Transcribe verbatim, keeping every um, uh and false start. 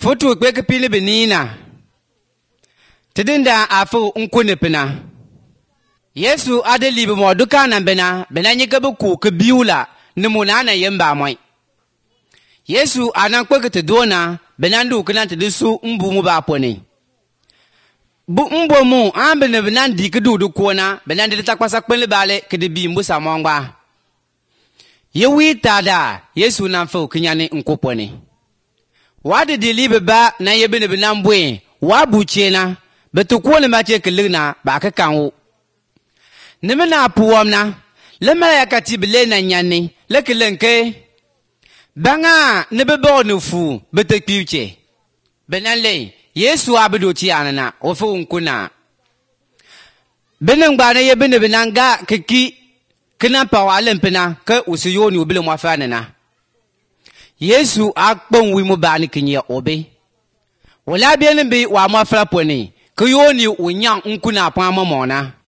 Foto kwe kipili benina. Tidinda afu unkune pena. Yesu ade libe mo duka na bena bena nyikabu ku kebiula nimuna na yemba moy. Yesu anan kwe kete dona bena ndu kana tidisu mbu mu ba poni. Bu mbo mu ambe ne bena ndi kedudu kona bena ndi takwasa kpele bale kede bi mbusa mongba. Yewi tada Yesu na fu kinyane nkoponi. Wadi di libe ba na yebe ne bena mbwe wabuchena betu kwone mache kelina ba ka kanwo. Nimena puwamna lemala yakati bile na nyane lekelenke banga nebebo nufu bete piuche benale Yesu abedo ti anana ofu nkuna benengba na ye bene benanga kiki kina pawale mpena ke usiyoni obile mwafana na Yesu akpon wi mu bani kinye obe wala biene bi wa mwafra poni ke yoni unya nkuna pa mamona